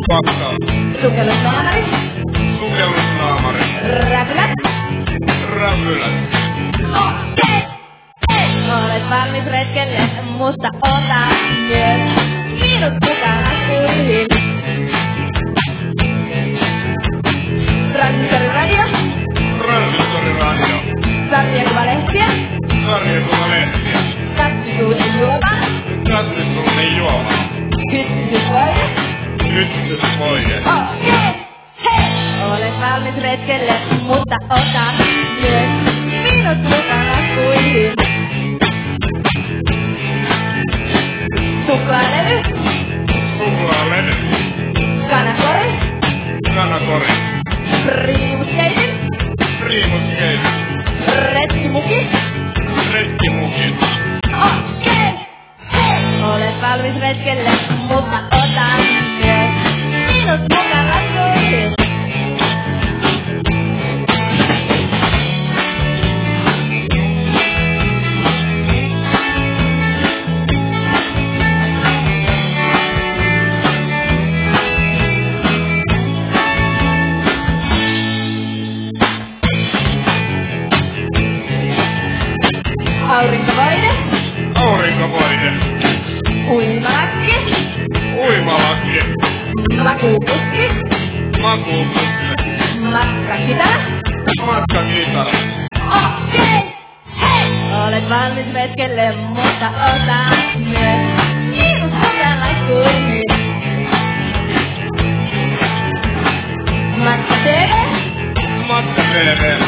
Pakkaus. Sukellusnaamari. Sukellusnaamari. Räpylät. Räpylät. Okei. Olet valmis retkelle, musta ota myös minut mukana kuihin. Transistoriradio. Transistoriradio. Sarjakuvalehtiä. Sarjakuvalehtiä. Katsisuuden juoma. Katsisuuden juoma. Hyttysysvoide. Hyttysvoide. Okei. Hei! Olet valmis retkelle, mutta ota myös minut mukana kuihin. Suklaalevy. Suklaalevy. Kanakori. Kanakori. Priimuskeitin. Priimuskeitin. Retkimuki. Retkimuki. Okei. Hei! Olet valmis retkelle, mutta ota myös minut mukana kuihin. Aurinkovoide. Aurinkovoide. Uimalakki. Uimalakki. Makuupussi. Makuupussi. Matkakitara. Matkakitara. Okei. Hei! Olet valmis retkelle, mutta ota myös minut mukana kuihin. Matka-TV. Matka-TV.